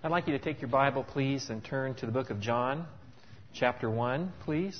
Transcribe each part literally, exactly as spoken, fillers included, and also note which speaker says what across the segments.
Speaker 1: I'd like you to take your Bible, please, and turn to the book of John, chapter one, please.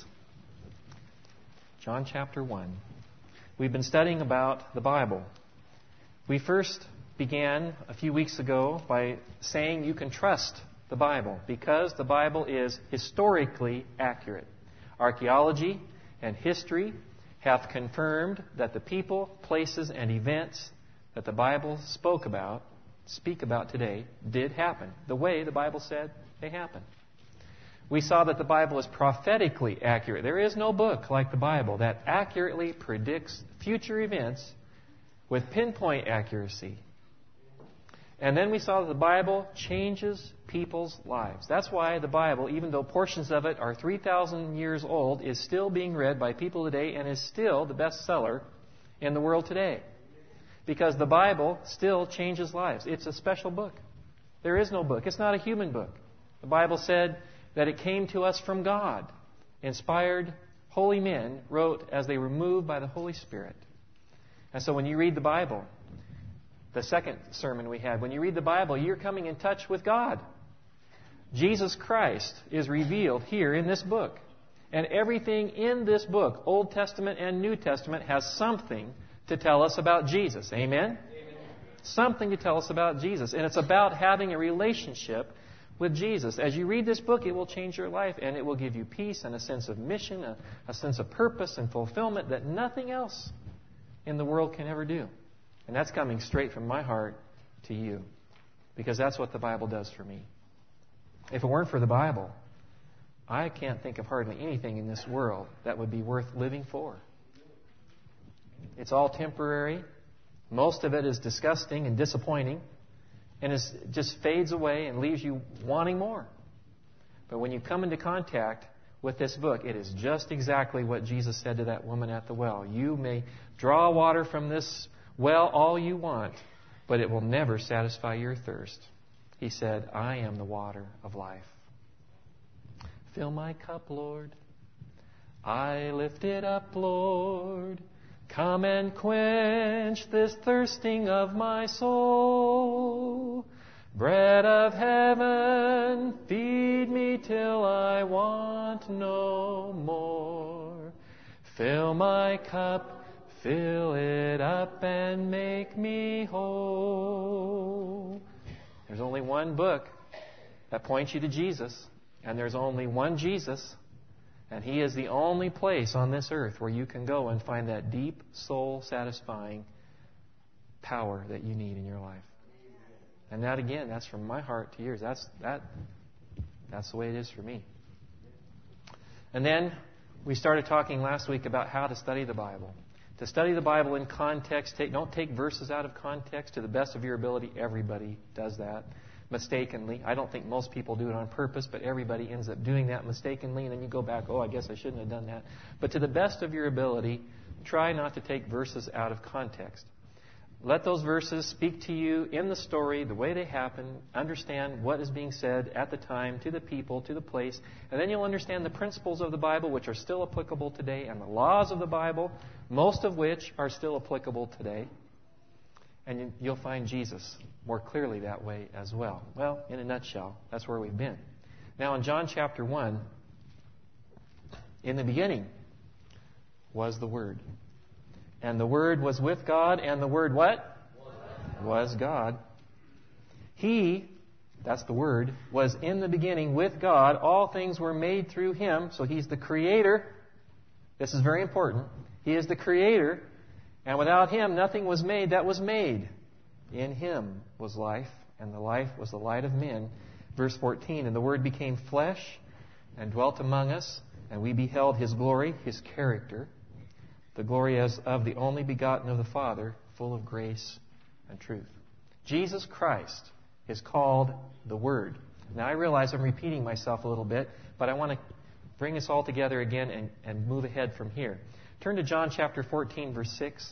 Speaker 1: John chapter one. We've been studying about the Bible. We first began a few weeks ago by saying you can trust the Bible because the Bible is historically accurate. Archaeology and history have confirmed that the people, places, and events that the Bible spoke about, speak about today, did happen the way the Bible said they happened. We saw that the Bible is prophetically accurate. There is no book like the Bible that accurately predicts future events with pinpoint accuracy. And then we saw that the Bible changes people's lives. That's why the Bible, even though portions of it are three thousand years old, is still being read by people today and is still the bestseller in the world today. Because the Bible still changes lives. It's a special book. There is no book. It's not a human book. The Bible said that it came to us from God. Inspired holy men wrote as they were moved by the Holy Spirit. And so when you read the Bible, the second sermon we had, when you read the Bible, you're coming in touch with God. Jesus Christ is revealed here in this book. And everything in this book, Old Testament and New Testament, has something to tell us about Jesus. Amen? Amen? Something to tell us about Jesus. And it's about having a relationship with Jesus. As you read this book, it will change your life and it will give you peace and a sense of mission, a, a sense of purpose and fulfillment that nothing else in the world can ever do. And that's coming straight from my heart to you. Because that's what the Bible does for me. If it weren't for the Bible, I can't think of hardly anything in this world that would be worth living for. It's all temporary. Most of it is disgusting and disappointing. And it just fades away and leaves you wanting more. But when you come into contact with this book, it is just exactly what Jesus said to that woman at the well. You may draw water from this well all you want, but it will never satisfy your thirst. He said, I am the water of life. Fill my cup, Lord. I lift it up, Lord. Come and quench this thirsting of my soul. Bread of heaven, feed me till I want no more. Fill my cup, fill it up and make me whole. There's only one book that points you to Jesus, and there's only one Jesus. And He is the only place on this earth where you can go and find that deep, soul-satisfying power that you need in your life. And that, again, that's from my heart to yours. That's that. That's the way it is for me. And then we started talking last week about how to study the Bible. To study the Bible in context, take, don't take verses out of context. To the best of your ability, everybody does that. Mistakenly. I don't think most people do it on purpose, but everybody ends up doing that mistakenly, and then you go back, oh, I guess I shouldn't have done that. But to the best of your ability, try not to take verses out of context. Let those verses speak to you in the story, the way they happen. Understand what is being said at the time, to the people, to the place, and then you'll understand the principles of the Bible, which are still applicable today, and the laws of the Bible, most of which are still applicable today. And you'll find Jesus more clearly that way as well. Well, in a nutshell, that's where we've been. Now in John chapter one, in the beginning was the Word. And the Word was with God, and the Word what? Was God. He, that's the Word, was in the beginning with God. All things were made through Him. So He's the Creator. This is very important. He is the Creator. And without Him, nothing was made that was made. In Him was life, and the life was the light of men. Verse fourteen, and the Word became flesh and dwelt among us, and we beheld His glory, His character, the glory as of the only begotten of the Father, full of grace and truth. Jesus Christ is called the Word. Now I realize I'm repeating myself a little bit, but I want to bring us all together again and, and move ahead from here. Turn to John chapter fourteen, verse six.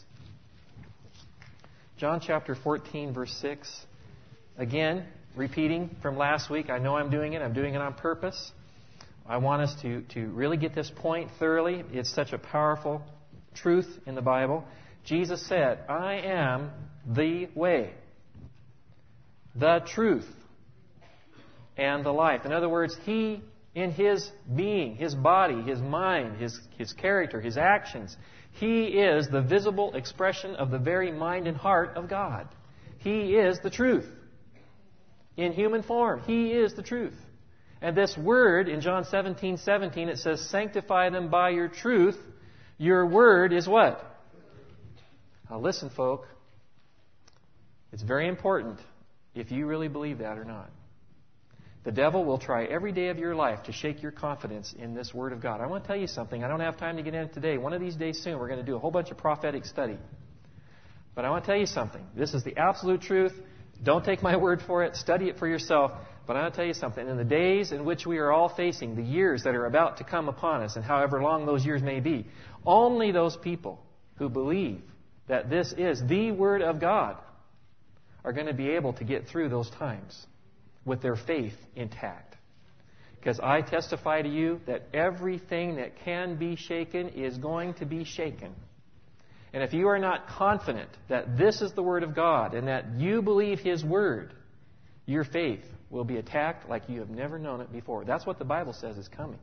Speaker 1: John chapter fourteen, verse six. Again, repeating from last week. I know I'm doing it. I'm doing it on purpose. I want us to, to really get this point thoroughly. It's such a powerful truth in the Bible. Jesus said, I am the way, the truth, and the life. In other words, He, in His being, His body, His mind, His, His character, His actions, He is the visible expression of the very mind and heart of God. He is the truth. In human form, He is the truth. And this word, in John seventeen seventeen, it says, sanctify them by your truth. Your word is what? Now listen, folk. It's very important if you really believe that or not. The devil will try every day of your life to shake your confidence in this Word of God. I want to tell you something. I don't have time to get into today. One of these days soon, we're going to do a whole bunch of prophetic study. But I want to tell you something. This is the absolute truth. Don't take my word for it. Study it for yourself. But I want to tell you something. In the days in which we are all facing, the years that are about to come upon us, and however long those years may be, only those people who believe that this is the Word of God are going to be able to get through those times with their faith intact. Because I testify to you that everything that can be shaken is going to be shaken. And if you are not confident that this is the Word of God and that you believe His Word, your faith will be attacked like you have never known it before. That's what the Bible says is coming.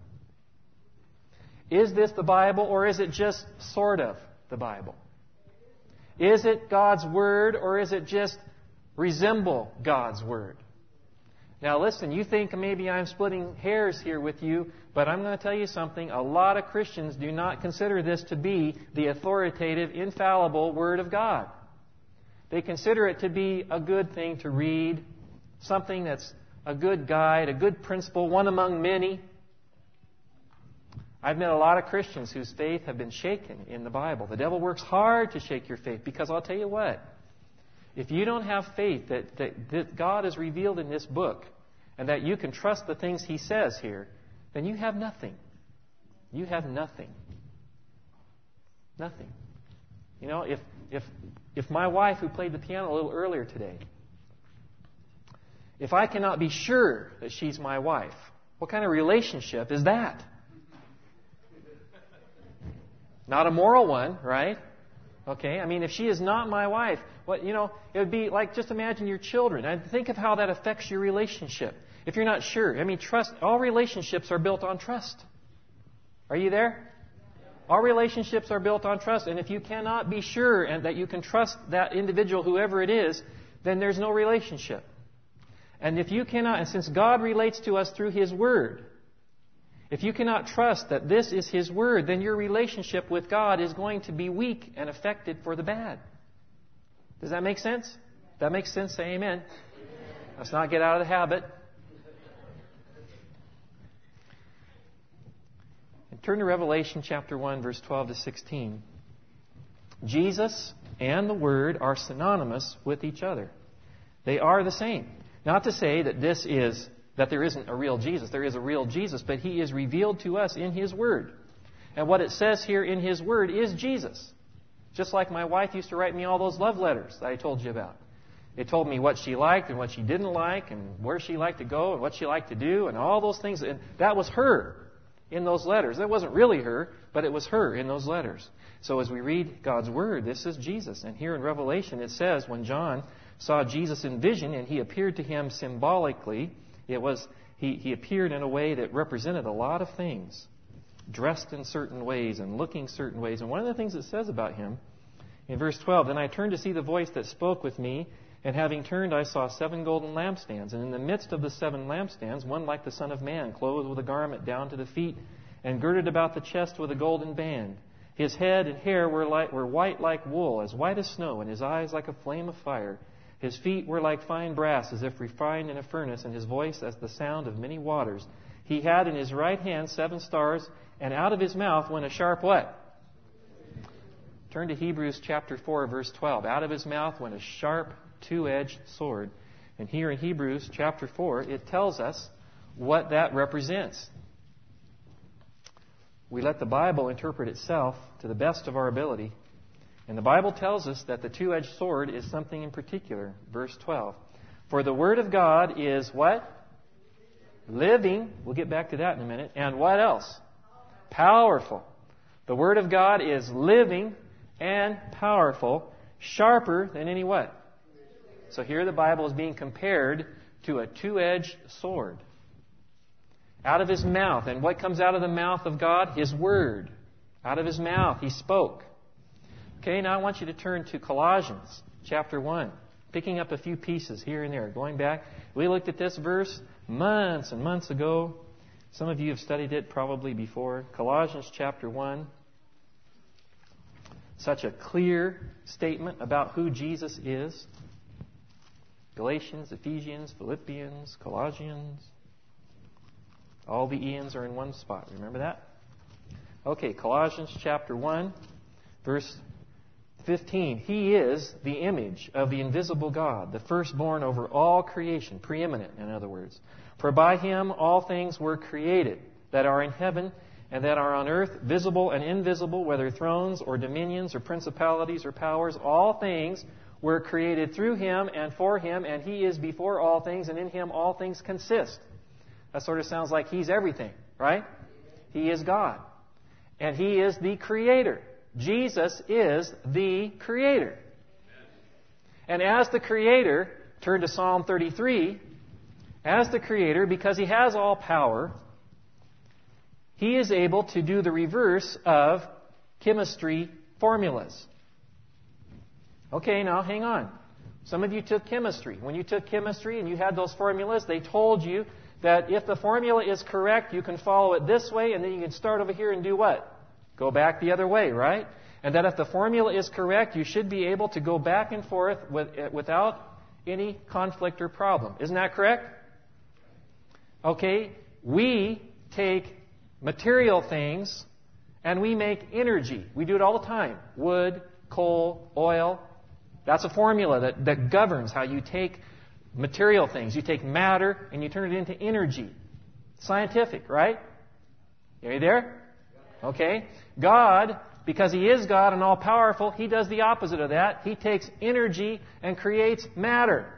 Speaker 1: Is this the Bible, or is it just sort of the Bible? Is it God's Word, or is it just resemble God's Word? Now listen, you think maybe I'm splitting hairs here with you, but I'm going to tell you something. A lot of Christians do not consider this to be the authoritative, infallible Word of God. They consider it to be a good thing to read, something that's a good guide, a good principle, one among many. I've met a lot of Christians whose faith have been shaken in the Bible. The devil works hard to shake your faith, because I'll tell you what, if you don't have faith that, that, that God is revealed in this book and that you can trust the things He says here, then you have nothing. You have nothing. Nothing. You know, if if if my wife, who played the piano a little earlier today, if I cannot be sure that she's my wife, what kind of relationship is that? Not a moral one, right? Okay, I mean, if she is not my wife, what you know, it would be like, just imagine your children. And think of how that affects your relationship. If you're not sure, I mean, trust. All relationships are built on trust. Are you there? All relationships are built on trust, and if you cannot be sure and that you can trust that individual, whoever it is, then there's no relationship. And if you cannot, and since God relates to us through His Word, if you cannot trust that this is His Word, then your relationship with God is going to be weak and affected for the bad. Does that make sense? If that makes sense, say amen. Amen. Let's not get out of the habit. And turn to Revelation chapter one, verse twelve to sixteen. Jesus and the Word are synonymous with each other. They are the same. Not to say that this is that there isn't a real Jesus. There is a real Jesus, but He is revealed to us in His Word. And what it says here in His Word is Jesus. Just like my wife used to write me all those love letters that I told you about. It told me what she liked and what she didn't like, and where she liked to go and what she liked to do, and all those things. And that was her in those letters. That wasn't really her, but it was her in those letters. So as we read God's Word, this is Jesus. And here in Revelation it says, when John saw Jesus in vision and He appeared to him symbolically, It was he, he appeared in a way that represented a lot of things, dressed in certain ways and looking certain ways. And one of the things it says about Him, in verse twelve, then I turned to see the voice that spoke with me, and having turned I saw seven golden lampstands. And in the midst of the seven lampstands, one like the Son of Man, clothed with a garment down to the feet, and girded about the chest with a golden band. His head and hair were, like, were white like wool, as white as snow, and his eyes like a flame of fire. His feet were like fine brass, as if refined in a furnace, and his voice as the sound of many waters. He had in his right hand seven stars, and out of his mouth went a sharp what? Turn to Hebrews chapter four, verse twelve. Out of his mouth went a sharp, two-edged sword. And here in Hebrews chapter four, it tells us what that represents. We let the Bible interpret itself to the best of our ability. And the Bible tells us that the two-edged sword is something in particular. Verse twelve. For the Word of God is what? Living. We'll get back to that in a minute. And what else? Powerful. The Word of God is living and powerful, sharper than any what? So here the Bible is being compared to a two-edged sword. Out of His mouth. And what comes out of the mouth of God? His Word. Out of His mouth, He spoke. Okay, now I want you to turn to Colossians chapter one. Picking up a few pieces here and there. Going back, we looked at this verse months and months ago. Some of you have studied it probably before. Colossians chapter one. Such a clear statement about who Jesus is. Galatians, Ephesians, Philippians, Colossians. All the Ians are in one spot. Remember that? Okay, Colossians chapter one, verse fifteen. He is the image of the invisible God, the firstborn over all creation, preeminent, in other words. For by Him all things were created, that are in heaven and that are on earth, visible and invisible, whether thrones or dominions or principalities or powers. All things were created through Him and for Him, and He is before all things, and in Him all things consist. That sort of sounds like He's everything, right? He is God. And He is the Creator. Jesus is the Creator. And as the Creator, turn to Psalm thirty-three, as the Creator, because He has all power, He is able to do the reverse of chemistry formulas. Okay, now hang on. Some of you took chemistry. When you took chemistry and you had those formulas, they told you that if the formula is correct, you can follow it this way, and then you can start over here and do what? Go back the other way, right? And that if the formula is correct, you should be able to go back and forth with, without any conflict or problem. Isn't that correct? Okay, we take material things and we make energy. We do it all the time. Wood, coal, oil. That's a formula that, that governs how you take material things. You take matter and you turn it into energy. Scientific, right? Are you there? Okay. God, because He is God and all-powerful, He does the opposite of that. He takes energy and creates matter.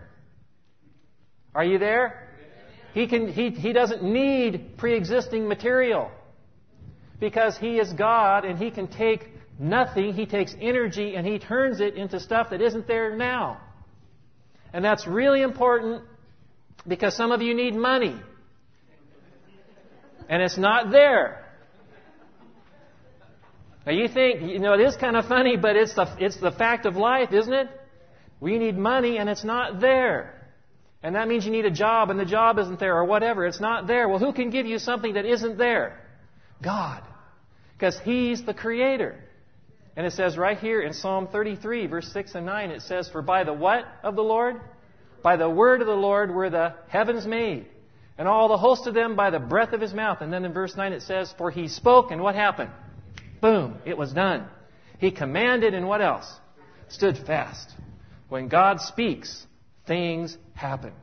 Speaker 1: Are you there? He can. He, he doesn't need pre-existing material. Because He is God and He can take nothing. He takes energy and He turns it into stuff that isn't there now. And that's really important because some of you need money. And it's not there. Now you think, you know, it is kind of funny, but it's the, it's the fact of life, isn't it? We need money and it's not there. And that means you need a job and the job isn't there or whatever. It's not there. Well, who can give you something that isn't there? God. Because He's the Creator. And it says right here in Psalm thirty-three, verse six and nine, it says, for by the what of the Lord? By the word of the Lord were the heavens made, and all the host of them by the breath of His mouth. And then in verse nine it says, for He spoke, and what happened? Boom, it was done. He commanded, and what else? Stood fast. When God speaks, things happen.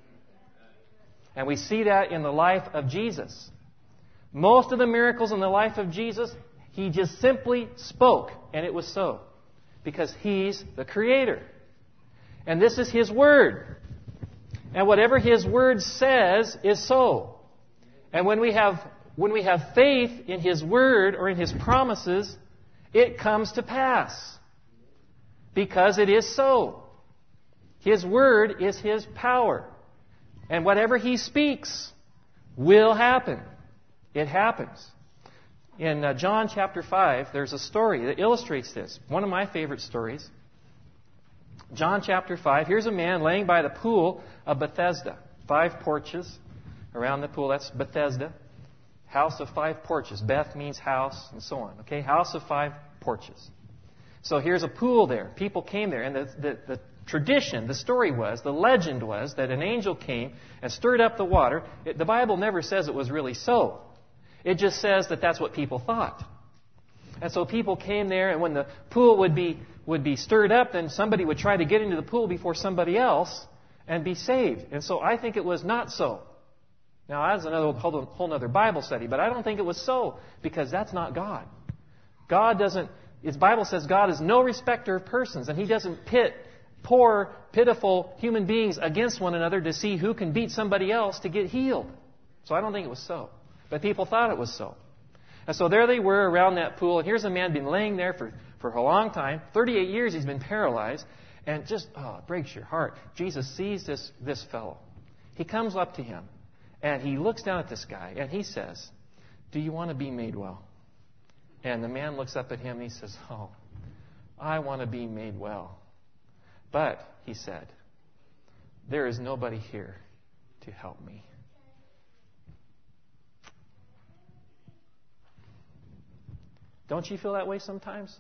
Speaker 1: And we see that in the life of Jesus. Most of the miracles in the life of Jesus, He just simply spoke, and it was so. Because He's the Creator. And this is His Word. And whatever His Word says is so. And when we have when we have faith in His Word or in His promises, it comes to pass. Because it is so. His Word is His power. And whatever He speaks will happen. It happens. In uh, John chapter five, there's a story that illustrates this. One of my favorite stories. John chapter five, here's a man laying by the pool of Bethesda. Five porches around the pool. That's Bethesda. House of five porches. Beth means house and so on. Okay, house of five porches. So here's a pool there. People came there. And the, the, the tradition, the story was, the legend was that an angel came and stirred up the water. It, the Bible never says it was really so. It just says that that's what people thought. And so people came there, and when the pool would be would be stirred up, then somebody would try to get into the pool before somebody else and be saved. And so I think it was not so. Now, that's another whole, whole other Bible study, but I don't think it was so, because that's not God. God doesn't, His Bible says God is no respecter of persons, and He doesn't pit poor, pitiful human beings against one another to see who can beat somebody else to get healed. So I don't think it was so. But people thought it was so. And so there they were around that pool. And here's a man been laying there for, for a long time. thirty-eight years he's been paralyzed. And just, oh, it breaks your heart. Jesus sees this, this fellow. He comes up to him, and he looks down at this guy, and he says, "Do you want to be made well?" And the man looks up at him, and he says, "Oh, I want to be made well. But," he said, "there is nobody here to help me." Don't you feel that way sometimes?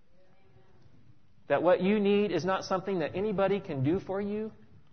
Speaker 1: That what you need is not something that anybody can do for you?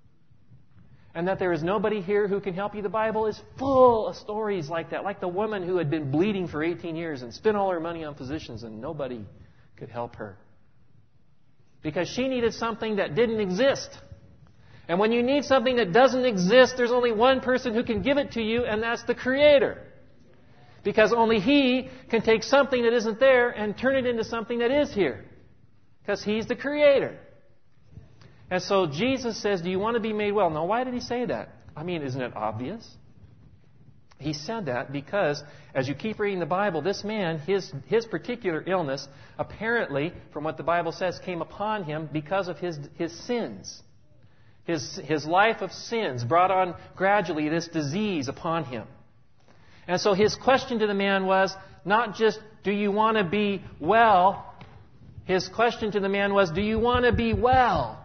Speaker 1: And that there is nobody here who can help you? The Bible is full of stories like that. Like the woman who had been bleeding for eighteen years and spent all her money on physicians and nobody could help her. Because she needed something that didn't exist. And when you need something that doesn't exist, there's only one person who can give it to you, and that's the Creator. Because only He can take something that isn't there and turn it into something that is here. Because He's the Creator. And so Jesus says, "Do you want to be made well?" Now, why did He say that? I mean, isn't it obvious? He said that because, as you keep reading the Bible, this man, his, his particular illness, apparently, from what the Bible says, came upon him because of his, his sins. His, his life of sins brought on gradually this disease upon him. And so his question to the man was not just, "Do you want to be well?" His question to the man was, "Do you want to be well?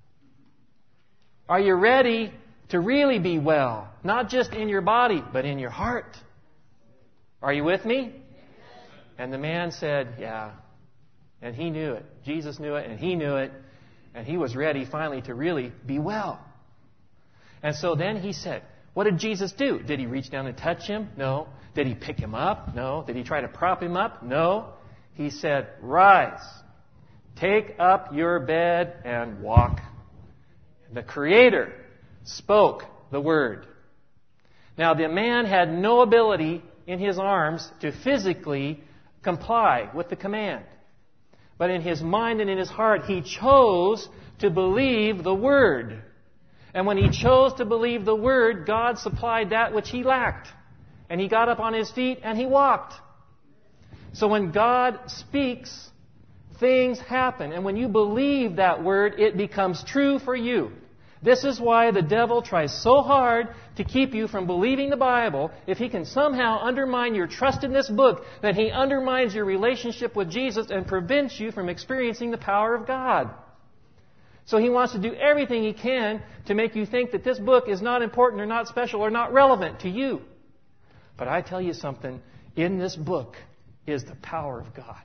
Speaker 1: Are you ready to really be well? Not just in your body, but in your heart. Are you with me?" And the man said, "Yeah." And he knew it. Jesus knew it, and he knew it. And he was ready finally to really be well. And so then he said, what did Jesus do? Did He reach down and touch him? No. Did He pick him up? No. Did He try to prop him up? No. He said, "Rise, take up your bed and walk." The Creator spoke the word. Now, the man had no ability in his arms to physically comply with the command. But in his mind and in his heart, he chose to believe the word. And when he chose to believe the word, God supplied that which he lacked. And he got up on his feet and he walked. So when God speaks, things happen. And when you believe that word, it becomes true for you. This is why the devil tries so hard to keep you from believing the Bible. If he can somehow undermine your trust in this book, then he undermines your relationship with Jesus and prevents you from experiencing the power of God. So he wants to do everything he can to make you think that this book is not important or not special or not relevant to you. But I tell you something, in this book is the power of God.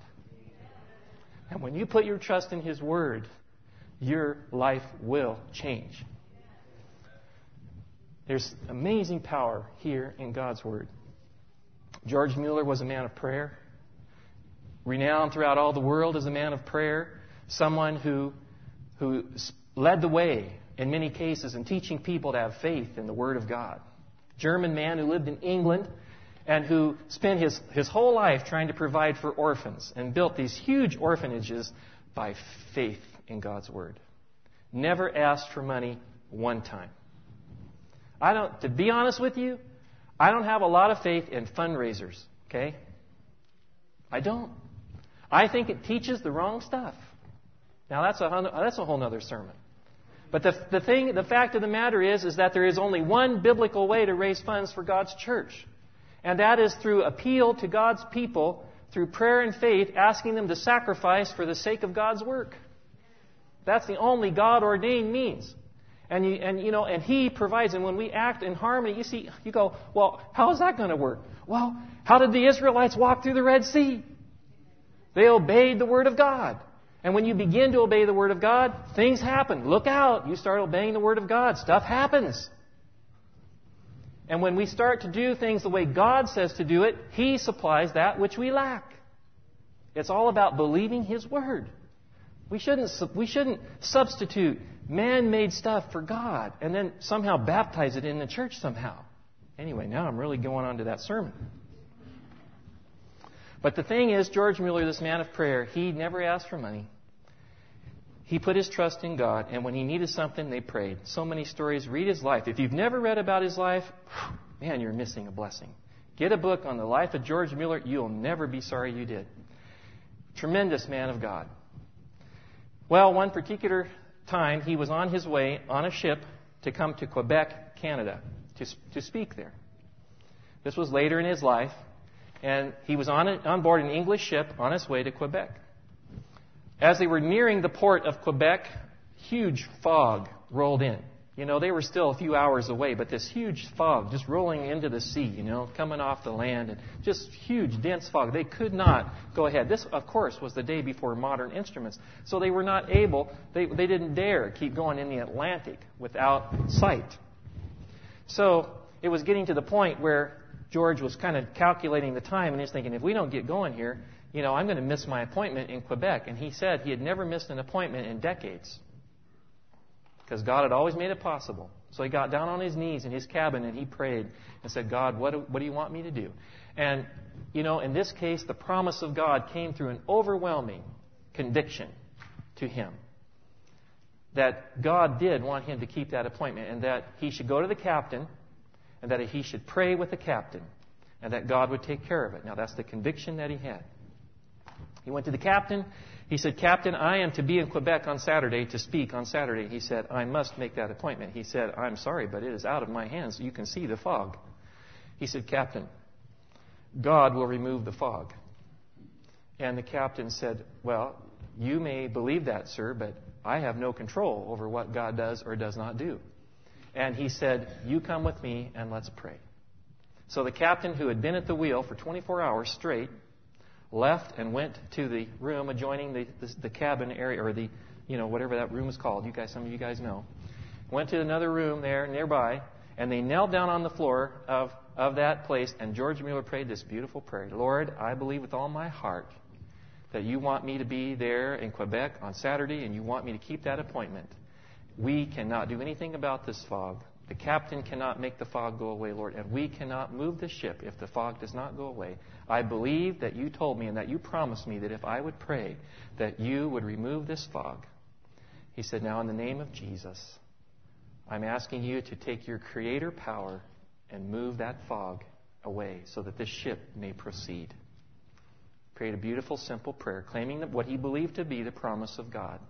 Speaker 1: And when you put your trust in His Word, your life will change. There's amazing power here in God's Word. George Mueller was a man of prayer, renowned throughout all the world as a man of prayer, someone who, who led the way in many cases in teaching people to have faith in the Word of God. German man who lived in England and who spent his, his whole life trying to provide for orphans and built these huge orphanages by faith in God's Word. Never asked for money one time. I don't, to be honest with you, I don't have a lot of faith in fundraisers, okay? I don't. I think it teaches the wrong stuff. Now that's a that's a whole other sermon. But the the thing, the fact of the matter is, is that there is only one biblical way to raise funds for God's church, and that is through appeal to God's people through prayer and faith, asking them to sacrifice for the sake of God's work. That's the only God-ordained means. And you, and you know, and He provides. And when we act in harmony, you see, you go, well, how is that going to work? Well, how did the Israelites walk through the Red Sea? They obeyed the Word of God. And when you begin to obey the Word of God, things happen. Look out. You start obeying the Word of God. Stuff happens. And when we start to do things the way God says to do it, He supplies that which we lack. It's all about believing His Word. We shouldn't, we shouldn't substitute man-made stuff for God and then somehow baptize it in the church somehow. Anyway, now I'm really going on to that sermon. But the thing is, George Mueller, this man of prayer, he never asked for money. He put his trust in God, and when he needed something, they prayed. So many stories. Read his life. If you've never read about his life, man, you're missing a blessing. Get a book on the life of George Mueller. You'll never be sorry you did. Tremendous man of God. Well, one particular time, he was on his way on a ship to come to Quebec, Canada, to, to speak there. This was later in his life, and he was on, a, on board an English ship on his way to Quebec. As they were nearing the port of Quebec, huge fog rolled in. You know, they were still a few hours away, but this huge fog just rolling into the sea, you know, coming off the land, and just huge, dense fog. They could not go ahead. This, of course, was the day before modern instruments. So they were not able, they, they didn't dare keep going in the Atlantic without sight. So it was getting to the point where George was kind of calculating the time, and he's thinking, if we don't get going here, you know, I'm going to miss my appointment in Quebec. And he said he had never missed an appointment in decades, because God had always made it possible. So he got down on his knees in his cabin and he prayed and said, God, what do, what do you want me to do? And, you know, in this case, the promise of God came through an overwhelming conviction to him that God did want him to keep that appointment, and that he should go to the captain, and that he should pray with the captain, and that God would take care of it. Now, that's the conviction that he had. He went to the captain. He said, Captain, I am to be in Quebec on Saturday to speak on Saturday. He said, I must make that appointment. He said, I'm sorry, but it is out of my hands. You can see the fog. He said, Captain, God will remove the fog. And the captain said, well, you may believe that, sir, but I have no control over what God does or does not do. And he said, you come with me and let's pray. So the captain, who had been at the wheel for twenty-four hours straight, left and went to the room adjoining the, the, the cabin area, or the, you know, whatever that room is called. You guys, some of you guys know. Went to another room there nearby, and they knelt down on the floor of, of that place, and George Mueller prayed this beautiful prayer. Lord, I believe with all my heart that you want me to be there in Quebec on Saturday, and you want me to keep that appointment. We cannot do anything about this fog. The captain cannot make the fog go away, Lord, and we cannot move the ship if the fog does not go away. I believe that you told me and that you promised me that if I would pray, that you would remove this fog. He said, now in the name of Jesus, I'm asking you to take your creator power and move that fog away so that this ship may proceed. Prayed a beautiful, simple prayer, claiming that what he believed to be the promise of God.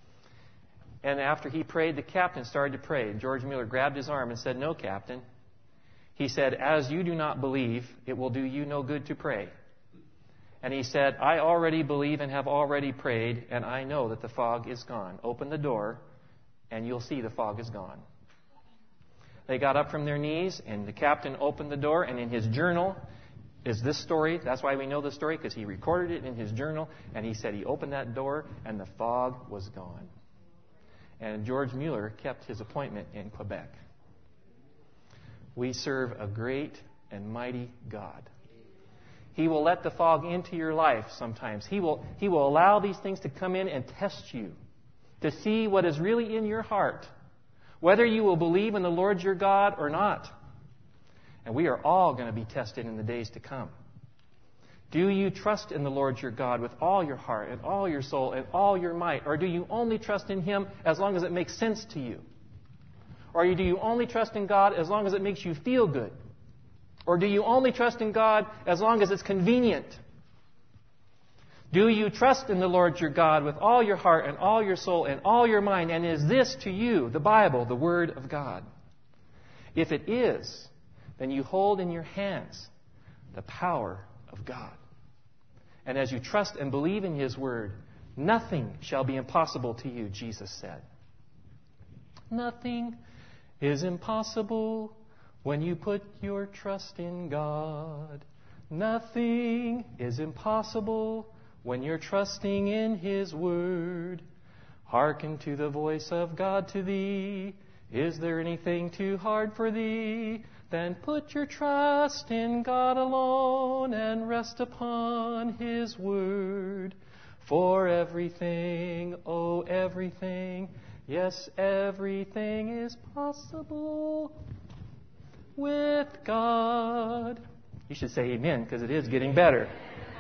Speaker 1: And after he prayed, the captain started to pray. George Mueller grabbed his arm and said, no, Captain. He said, as you do not believe, it will do you no good to pray. And he said, I already believe and have already prayed, and I know that the fog is gone. Open the door, and you'll see the fog is gone. They got up from their knees, and the captain opened the door, and in his journal is this story. That's why we know the story, because he recorded it in his journal, and he said he opened that door, and the fog was gone. And George Mueller kept his appointment in Quebec. We serve a great and mighty God. He will let the fog into your life sometimes. He will, he will allow these things to come in and test you, to see what is really in your heart, whether you will believe in the Lord your God or not. And we are all going to be tested in the days to come. Do you trust in the Lord your God with all your heart and all your soul and all your might? Or do you only trust in Him as long as it makes sense to you? Or do you only trust in God as long as it makes you feel good? Or do you only trust in God as long as it's convenient? Do you trust in the Lord your God with all your heart and all your soul and all your mind? And is this to you, the Bible, the Word of God? If it is, then you hold in your hands the power of God. And as you trust and believe in His Word, nothing shall be impossible to you, Jesus said. Nothing is impossible when you put your trust in God. Nothing is impossible when you're trusting in His Word. Hearken to the voice of God to thee. Is there anything too hard for thee? Then put your trust in God alone and rest upon His Word. For everything, oh everything, yes, everything is possible with God. You should say amen, because it is getting better.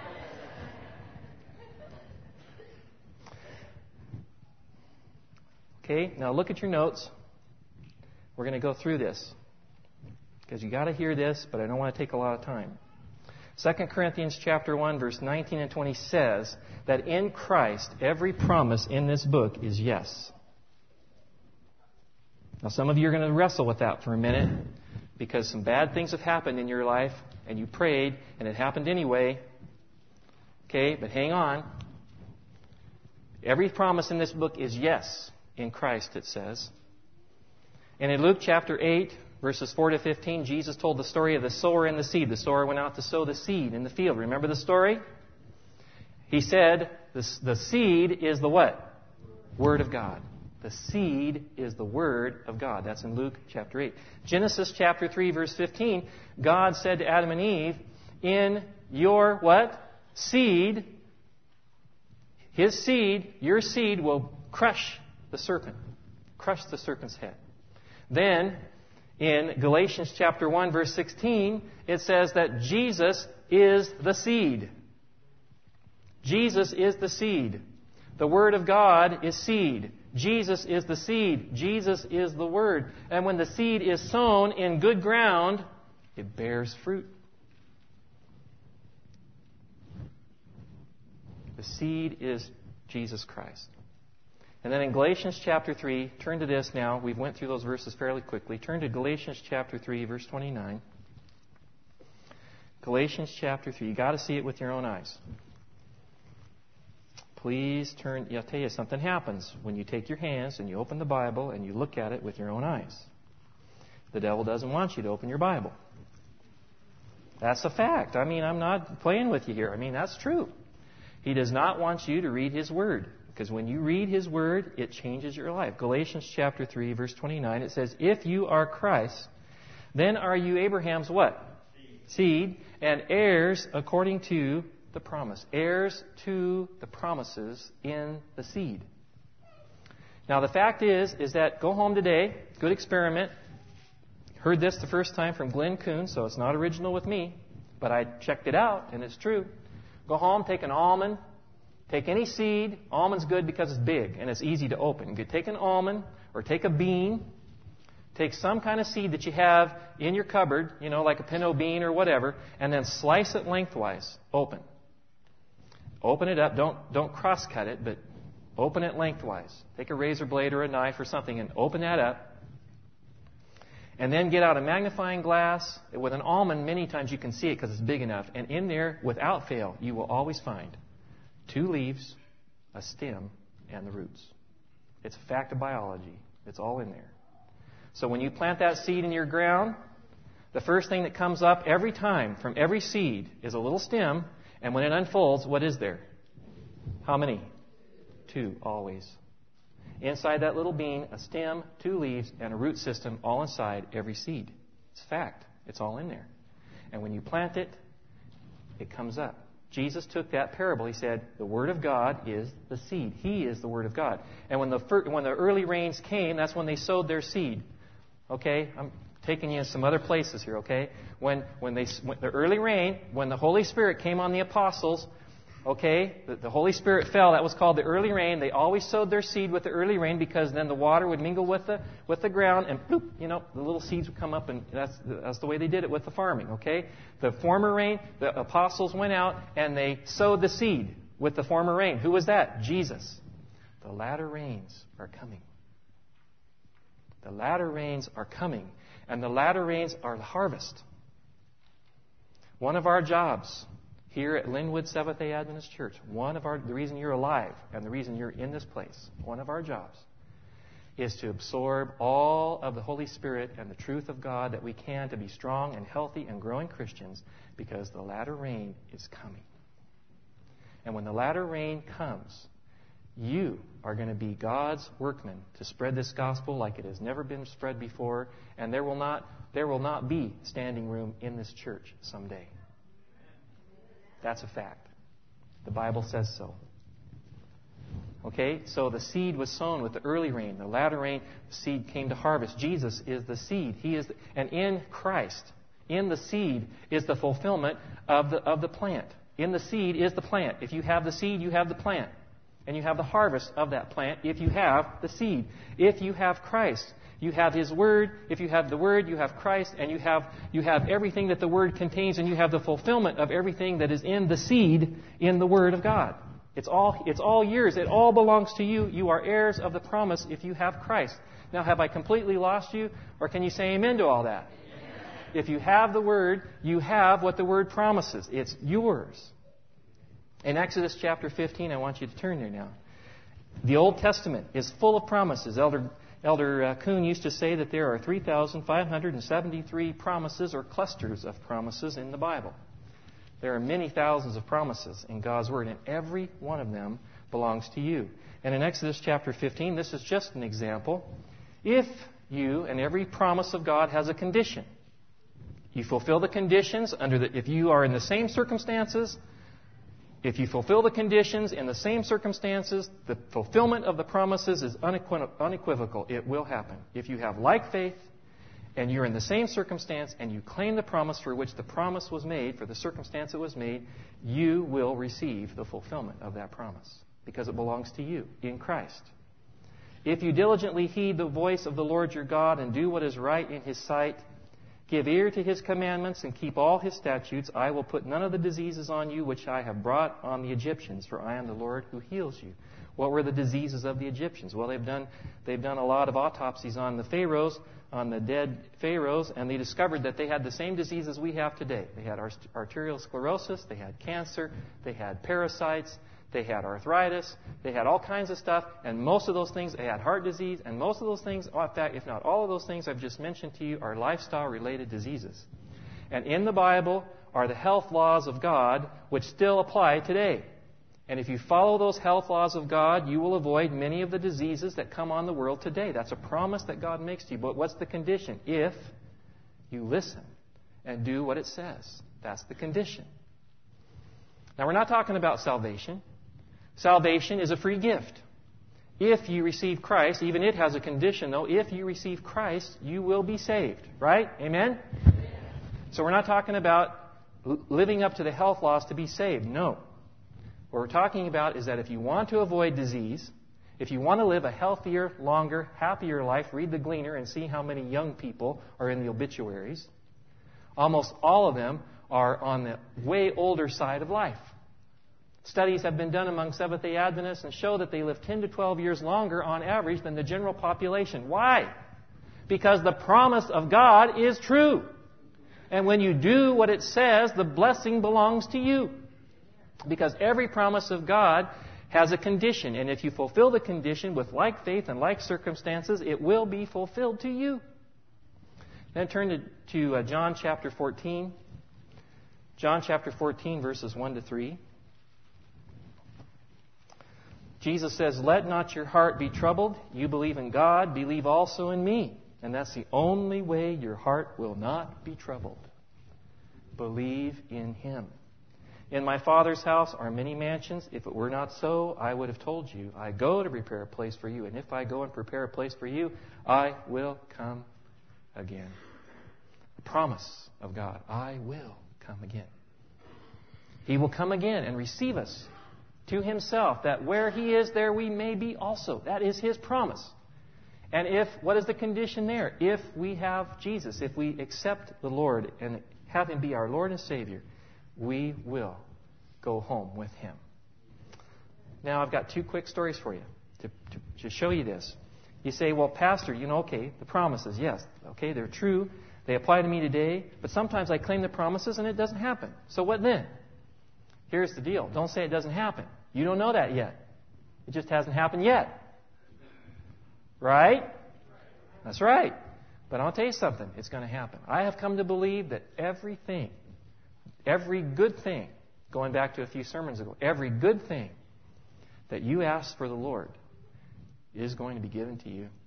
Speaker 1: Okay, now look at your notes. We're going to go through this, because you got to hear this, but I don't want to take a lot of time. Second Corinthians chapter one, verse nineteen and twenty says that in Christ, every promise in this book is yes. Now, some of you are going to wrestle with that for a minute because some bad things have happened in your life and you prayed and it happened anyway. Okay, but hang on. Every promise in this book is yes in Christ, it says. And in Luke chapter eight, verses four to fifteen, Jesus told the story of the sower and the seed. The sower went out to sow the seed in the field. Remember the story? He said the, the seed is the what? Word of God. The seed is the Word of God. That's in Luke chapter eight. Genesis chapter three, verse fifteen, God said to Adam and Eve, in your what? Seed, his seed, your seed will crush the serpent. Crush the serpent's head. Then, in Galatians chapter one, verse sixteen, it says that Jesus is the seed. Jesus is the seed. The Word of God is seed. Jesus is the seed. Jesus is the Word. And when the seed is sown in good ground, it bears fruit. The seed is Jesus Christ. And then in Galatians chapter three, turn to this now. We've went through those verses fairly quickly. Turn to Galatians chapter three, verse twenty-nine. Galatians chapter three. You've got to see it with your own eyes. Please turn. I'll tell you, something happens when you take your hands and you open the Bible and you look at it with your own eyes. The devil doesn't want you to open your Bible. That's a fact. I mean, I'm not playing with you here. I mean, that's true. He does not want you to read His Word. Because when you read His Word, it changes your life. Galatians chapter three, verse twenty-nine, it says, if you are Christ, then are you Abraham's what? Seed. Seed, and heirs according to the promise. Heirs to the promises in the seed. Now the fact is, is that go home today, good experiment. Heard this the first time from Glenn Kuhn, so it's not original with me, but I checked it out and it's true. Go home, take an almond, take any seed. Almond's good because it's big and it's easy to open. You could take an almond or take a bean. Take some kind of seed that you have in your cupboard, you know, like a pinto bean or whatever, and then slice it lengthwise, open. Open it up. Don't, don't cross-cut it, but open it lengthwise. Take a razor blade or a knife or something and open that up. And then get out a magnifying glass. With an almond, many times you can see it because it's big enough. And in there, without fail, you will always find two leaves, a stem, and the roots. It's a fact of biology. It's all in there. So when you plant that seed in your ground, the first thing that comes up every time from every seed is a little stem. And when it unfolds, what is there? How many? Two, always. Inside that little bean, a stem, two leaves, and a root system all inside every seed. It's a fact. It's all in there. And when you plant it, it comes up. Jesus took that parable. He said, the Word of God is the seed. He is the Word of God. And when the fir- when the early rains came, that's when they sowed their seed. Okay? I'm taking you in some other places here, okay? When when they when the early rain, when the Holy Spirit came on the apostles, okay, the, the Holy Spirit fell. That was called the early rain. They always sowed their seed with the early rain because then the water would mingle with the with the ground and bloop, you know, the little seeds would come up, and that's that's the way they did it with the farming, okay? The former rain, the apostles went out and they sowed the seed with the former rain. Who was that? Jesus. The latter rains are coming. The latter rains are coming. And the latter rains are the harvest. One of our jobs here at Linwood Seventh-day Adventist Church, one of our, the reason you're alive and the reason you're in this place, one of our jobs is to absorb all of the Holy Spirit and the truth of God that we can to be strong and healthy and growing Christians, because the latter rain is coming. And when the latter rain comes, you are going to be God's workman to spread this gospel like it has never been spread before, and there will not there will not be standing room in this church someday. That's a fact. The Bible says so. Okay, so the seed was sown with the early rain. The latter rain, the seed came to harvest. Jesus is the seed. He is, the, and in Christ, in the seed is the fulfillment of the of the plant. In the seed is the plant. If you have the seed, you have the plant. And you have the harvest of that plant if you have the seed. If you have Christ, you have His Word. If you have the Word, you have Christ, and you have you have everything that the Word contains, and you have the fulfillment of everything that is in the seed in the Word of God. It's all it's all yours. It all belongs to you. You are heirs of the promise if you have Christ. Now, have I completely lost you? Or can you say amen to all that? If you have the Word, you have what the Word promises. It's yours. In Exodus chapter fifteen, I want you to turn there now. The Old Testament is full of promises. Elder, Elder uh, Kuhn used to say that there are three thousand five hundred seventy-three promises or clusters of promises in the Bible. There are many thousands of promises in God's Word, and every one of them belongs to you. And in Exodus chapter fifteen, this is just an example. If you, and every promise of God has a condition. You fulfill the conditions under the, if you are in the same circumstances, if you fulfill the conditions in the same circumstances, the fulfillment of the promises is unequiv- unequivocal. It will happen. If you have like faith and you're in the same circumstance and you claim the promise for which the promise was made, for the circumstance it was made, you will receive the fulfillment of that promise because it belongs to you in Christ. If you diligently heed the voice of the Lord your God and do what is right in His sight, give ear to His commandments and keep all His statutes, I will put none of the diseases on you which I have brought on the Egyptians, for I am the Lord who heals you. What were the diseases of the Egyptians? Well, they've done they've done a lot of autopsies on the pharaohs, on the dead pharaohs, and they discovered that they had the same diseases we have today. They had arterial sclerosis, they had cancer, they had parasites, they had arthritis, they had all kinds of stuff, and most of those things, they had heart disease, and most of those things, in fact, if not all of those things I've just mentioned to you, are lifestyle-related diseases. And in the Bible are the health laws of God, which still apply today. And if you follow those health laws of God, you will avoid many of the diseases that come on the world today. That's a promise that God makes to you. But what's the condition? If you listen and do what it says. That's the condition. Now, we're not talking about salvation. Salvation is a free gift. If you receive Christ, even it has a condition, though. If you receive Christ, you will be saved. Right? Amen? Amen. So we're not talking about living up to the health laws to be saved. No. What we're talking about is that if you want to avoid disease, if you want to live a healthier, longer, happier life, read the Gleaner and see how many young people are in the obituaries. Almost all of them are on the way older side of life. Studies have been done among Seventh-day Adventists and show that they live ten to twelve years longer on average than the general population. Why? Because the promise of God is true. And when you do what it says, the blessing belongs to you. Because every promise of God has a condition. And if you fulfill the condition with like faith and like circumstances, it will be fulfilled to you. Then turn to, to uh, John chapter fourteen. John chapter fourteen, verses one to three. Jesus says, "Let not your heart be troubled. You believe in God, believe also in me." And that's the only way your heart will not be troubled. Believe in Him. "In my Father's house are many mansions. If it were not so, I would have told you. I go to prepare a place for you. And if I go and prepare a place for you, I will come again." The promise of God. I will come again. He will come again and receive us to Himself, that where He is, there we may be also. That is His promise. And if, what is the condition there? If we have Jesus, if we accept the Lord and have Him be our Lord and Savior, we will go home with Him. Now, I've got two quick stories for you to, to, to show you this. You say, "Well, Pastor, you know, okay, the promises, yes, okay, they're true. They apply to me today, but sometimes I claim the promises and it doesn't happen. So what then?" Here's the deal. Don't say it doesn't happen. You don't know that yet. It just hasn't happened yet. Right? That's right. But I'll tell you something. It's going to happen. I have come to believe that everything, every good thing, going back to a few sermons ago, every good thing that you ask for the Lord is going to be given to you.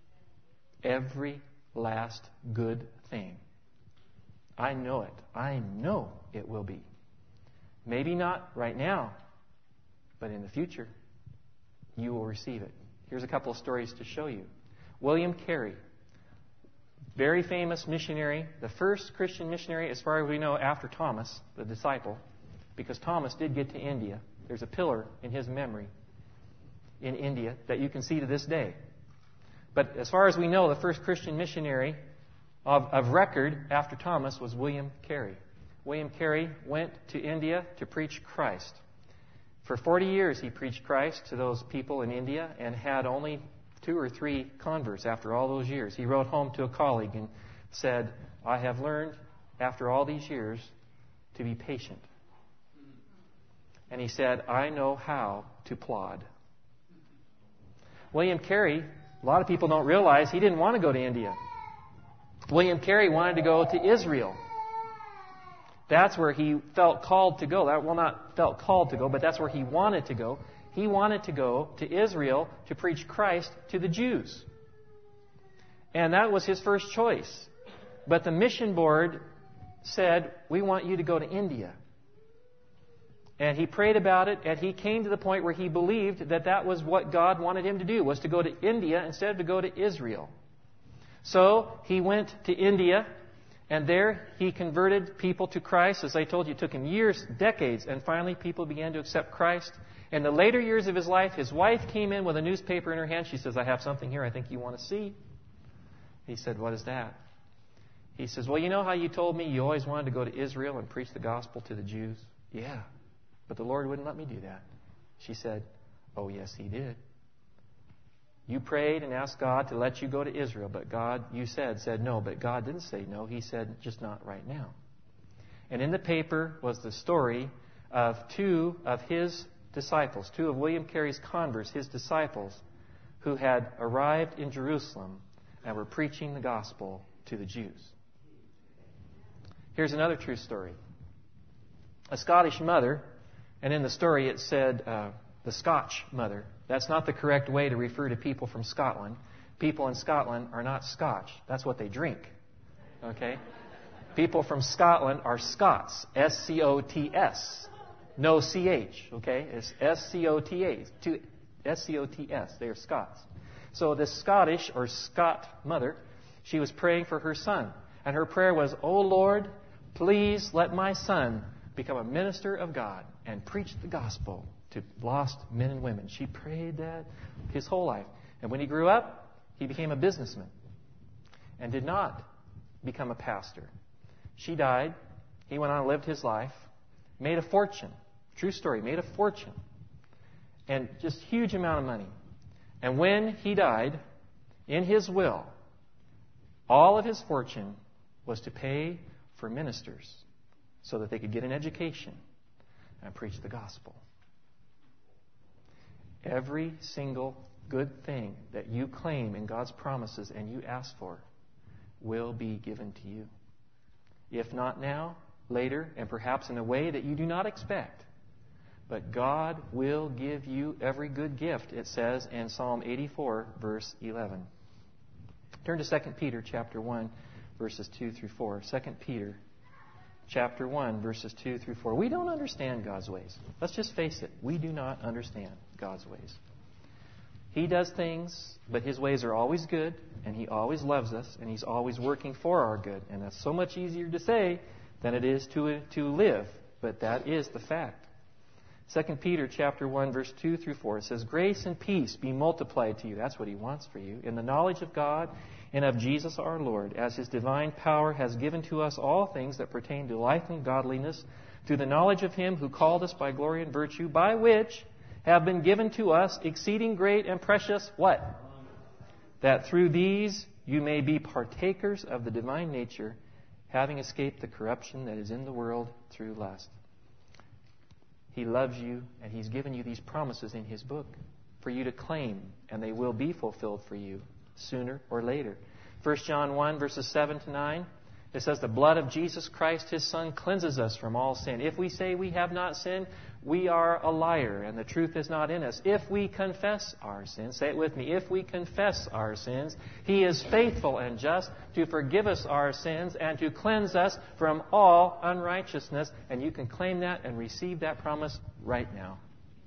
Speaker 1: Every last good thing. I know it. I know it will be. Maybe not right now, but in the future, you will receive it. Here's a couple of stories to show you. William Carey, very famous missionary, the first Christian missionary, as far as we know, after Thomas, the disciple, because Thomas did get to India. There's a pillar in his memory in India that you can see to this day. But as far as we know, the first Christian missionary of, of record after Thomas was William Carey. William Carey went to India to preach Christ. For forty years he preached Christ to those people in India and had only two or three converts after all those years. He wrote home to a colleague and said, I have learned after all these years to be patient. And he said, I know how to plod. William Carey, a lot of people don't realize he didn't want to go to India. William Carey wanted to go to Israel. That's where he felt called to go. Well, not felt called to go, but that's where he wanted to go. He wanted to go to Israel to preach Christ to the Jews. And that was his first choice. But the mission board said, we want you to go to India. And he prayed about it, and he came to the point where he believed that that was what God wanted him to do, was to go to India instead of to go to Israel. So he went to India, and there he converted people to Christ. As I told you, it took him years, decades, and finally people began to accept Christ. In the later years of his life, his wife came in with a newspaper in her hand. She says, I have something here I think you want to see. He said, what is that? He says, well, you know how you told me you always wanted to go to Israel and preach the gospel to the Jews? Yeah, but the Lord wouldn't let me do that. She said, oh, yes, He did. You prayed and asked God to let you go to Israel, but God, you said, said no, but God didn't say no. He said, just not right now. And in the paper was the story of two of his disciples, two of William Carey's converts, his disciples, who had arrived in Jerusalem and were preaching the gospel to the Jews. Here's another true story. A Scottish mother, and in the story it said uh, the Scotch mother. That's not the correct way to refer to people from Scotland. People in Scotland are not Scotch. That's what they drink. Okay? People from Scotland are Scots. S C O T S. No C H. Okay? It's S C O T A. S C O T S. They are Scots. So this Scottish or Scot mother, she was praying for her son. And her prayer was, oh Lord, please let my son become a minister of God and preach the gospel to lost men and women. She prayed that his whole life. And when he grew up, he became a businessman and did not become a pastor. She died. He went on and lived his life, made a fortune. True story, made a fortune. And just huge amount of money. And when he died, in his will, all of his fortune was to pay for ministers so that they could get an education and preach the gospel. Every single good thing that you claim in God's promises and you ask for will be given to you. If not now, later, and perhaps in a way that you do not expect. But God will give you every good gift, it says in Psalm eighty-four, verse eleven. Turn to Second Peter chapter one, verses two through four. Second Peter chapter one, verses two through four. We don't understand God's ways. Let's just face it. We do not understand God's ways. He does things, but His ways are always good, and He always loves us, and He's always working for our good. And that's so much easier to say than it is to, to live. But that is the fact. Second Peter chapter one, verse two through four. It says, grace and peace be multiplied to you. That's what He wants for you. In the knowledge of God and of Jesus our Lord, as His divine power has given to us all things that pertain to life and godliness, through the knowledge of Him who called us by glory and virtue, by which have been given to us exceeding great and precious, what? That through these you may be partakers of the divine nature, having escaped the corruption that is in the world through lust. He loves you, and He's given you these promises in His book for you to claim, and they will be fulfilled for you sooner or later. First John one, verses seven to nine, it says, the blood of Jesus Christ, His Son, cleanses us from all sin. If we say we have not sinned, we are a liar, and the truth is not in us. If we confess our sins, say it with me, if we confess our sins, He is faithful and just to forgive us our sins and to cleanse us from all unrighteousness. And you can claim that and receive that promise right now.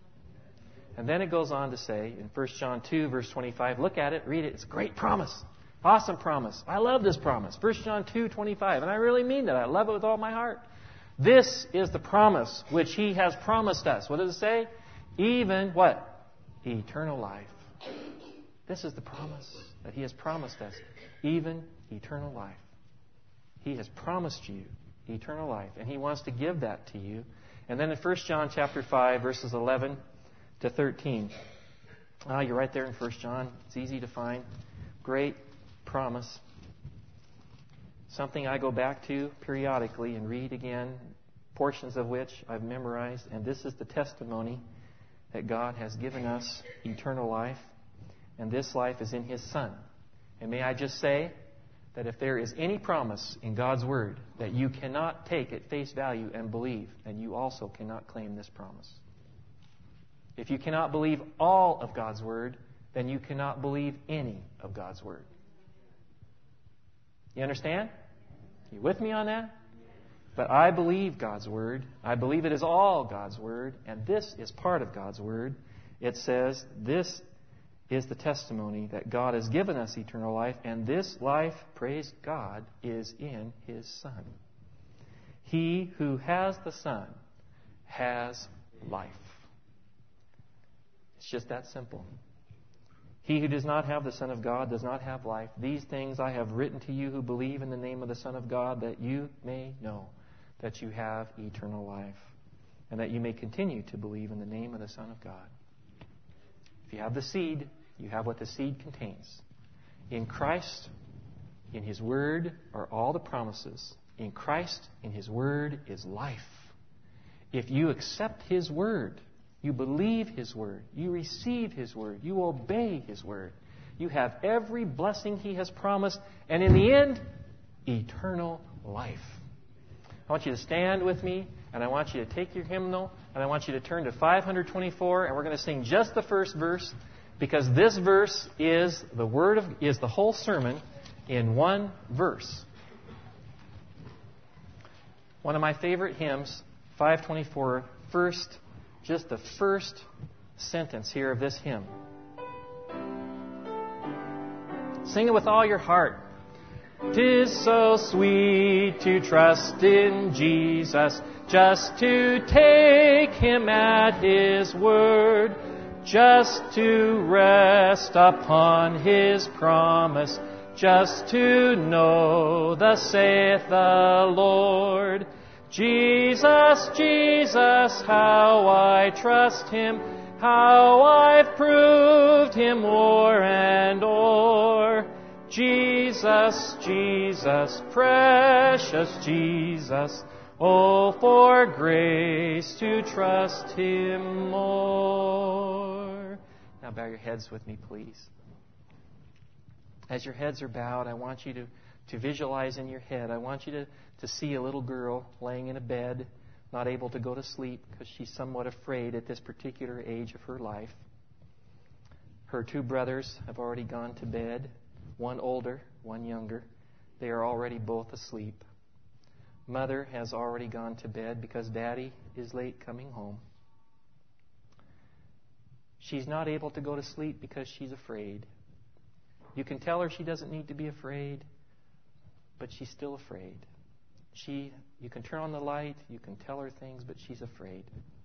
Speaker 1: And then it goes on to say in First John two, verse twenty-five, look at it, read it. It's a great promise. Awesome promise. I love this promise. First John two, twenty-five. And I really mean that. I love it with all my heart. This is the promise which He has promised us. What does it say? Even what? Eternal life. This is the promise that He has promised us. Even eternal life. He has promised you eternal life. And He wants to give that to you. And then in First John chapter five, verses eleven to thirteen. Ah, you're right there in First John. It's easy to find. Great promise. Something I go back to periodically and read again, portions of which I've memorized. And this is the testimony that God has given us eternal life. And this life is in His Son. And may I just say that if there is any promise in God's Word that you cannot take at face value and believe, then you also cannot claim this promise. If you cannot believe all of God's Word, then you cannot believe any of God's Word. You understand? You with me on that? But I believe God's Word. I believe it is all God's Word, and this is part of God's Word. It says, this is the testimony that God has given us eternal life, and this life, praise God, is in His Son. He who has the Son has life. It's just that simple. He who does not have the Son of God does not have life. These things I have written to you who believe in the name of the Son of God, that you may know that you have eternal life, and that you may continue to believe in the name of the Son of God. If you have the seed, you have what the seed contains. In Christ, in His Word, are all the promises. In Christ, in His Word, is life. If you accept His Word, you believe His Word, you receive His Word, you obey His Word, you have every blessing He has promised, and in the end, eternal life. I want you to stand with me, and I want you to take your hymnal, and I want you to turn to five twenty-four, and we're going to sing just the first verse, because this verse is the word of is the whole sermon in one verse. One of my favorite hymns, five twenty-four, first, just the first sentence here of this hymn. Sing it with all your heart. 'Tis so sweet to trust in Jesus, just to take Him at His word, just to rest upon His promise, just to know thus saith the Lord. Jesus, Jesus, how I trust Him, how I've proved Him o'er and o'er. Jesus, Jesus, precious Jesus, oh, for grace to trust Him more. Now bow your heads with me, please. As your heads are bowed, I want you to, to visualize in your head. I want you to, to see a little girl laying in a bed, not able to go to sleep because she's somewhat afraid at this particular age of her life. Her two brothers have already gone to bed. One older, one younger. They are already both asleep. Mother has already gone to bed because Daddy is late coming home. She's not able to go to sleep because she's afraid. You can tell her she doesn't need to be afraid, but she's still afraid. She, you can turn on the light, you can tell her things, but she's afraid.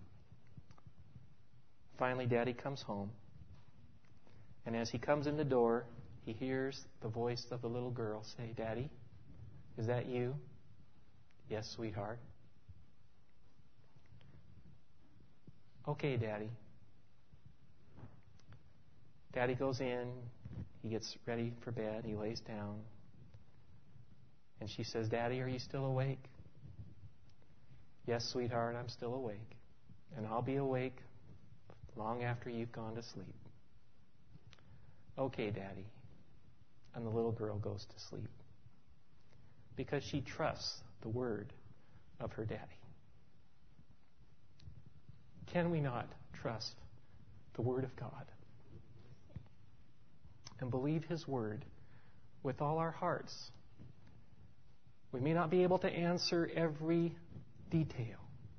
Speaker 1: Finally, Daddy comes home. And as he comes in the door, he hears the voice of the little girl say, "Daddy, is that you?" "Yes, sweetheart." "Okay, Daddy." Daddy goes in. He gets ready for bed. He lays down. And she says, "Daddy, are you still awake?" "Yes, sweetheart, I'm still awake. And I'll be awake long after you've gone to sleep." "Okay, Daddy." And the little girl goes to sleep because she trusts the word of her daddy. Can we not trust the word of God and believe His word with all our hearts? We may not be able to answer every detail,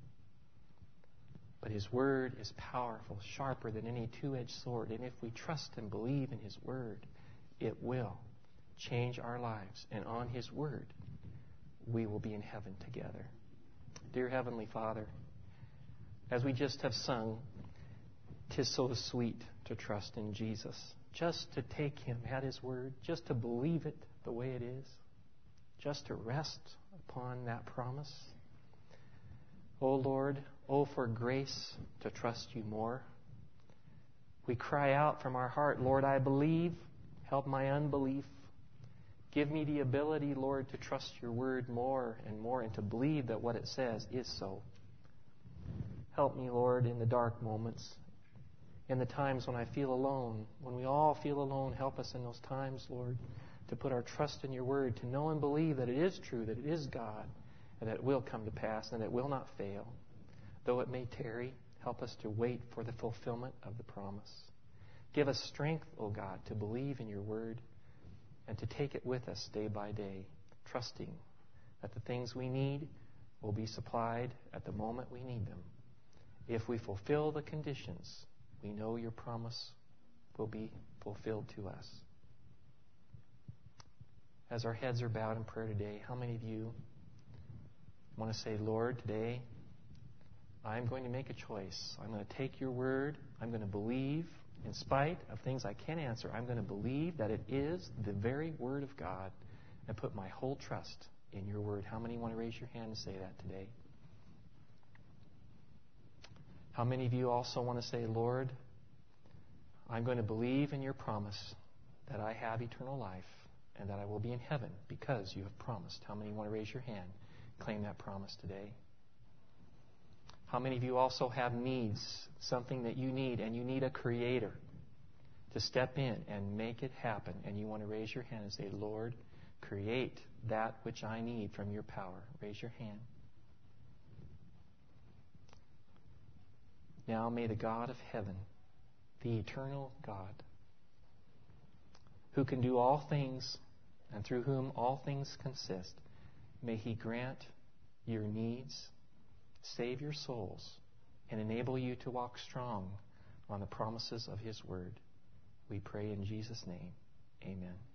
Speaker 1: but His word is powerful, sharper than any two-edged sword. And if we trust and believe in His word, it will change our lives. And on His word, we will be in heaven together. Dear Heavenly Father, as we just have sung, "'Tis so sweet to trust in Jesus," just to take Him at His word, just to believe it the way it is, just to rest upon that promise. Oh Lord, oh for grace to trust You more. We cry out from our heart, Lord, I believe. Help my unbelief. Give me the ability, Lord, to trust your word more and more and to believe that what it says is so. Help me, Lord, in the dark moments, in the times when I feel alone. When we all feel alone, help us in those times, Lord, to put our trust in your word, to know and believe that it is true, that it is God, and that it will come to pass, and that it will not fail. Though it may tarry, help us to wait for the fulfillment of the promise. Give us strength, O God, to believe in your word and to take it with us day by day, trusting that the things we need will be supplied at the moment we need them. If we fulfill the conditions, we know your promise will be fulfilled to us. As our heads are bowed in prayer today, how many of you want to say, Lord, today I'm going to make a choice. I'm going to take your word. I'm going to believe, in spite of things I can't answer, I'm going to believe that it is the very word of God and put my whole trust in your word. How many want to raise your hand and say that today? How many of you also want to say, Lord, I'm going to believe in your promise that I have eternal life and that I will be in heaven because you have promised? How many want to raise your hand, claim that promise today? How many of you also have needs, something that you need, and you need a creator to step in and make it happen, and you want to raise your hand and say, Lord, create that which I need from your power? Raise your hand. Now may the God of heaven, the eternal God, who can do all things and through whom all things consist, may He grant your needs, save your souls, and enable you to walk strong on the promises of His Word. We pray in Jesus' name. Amen.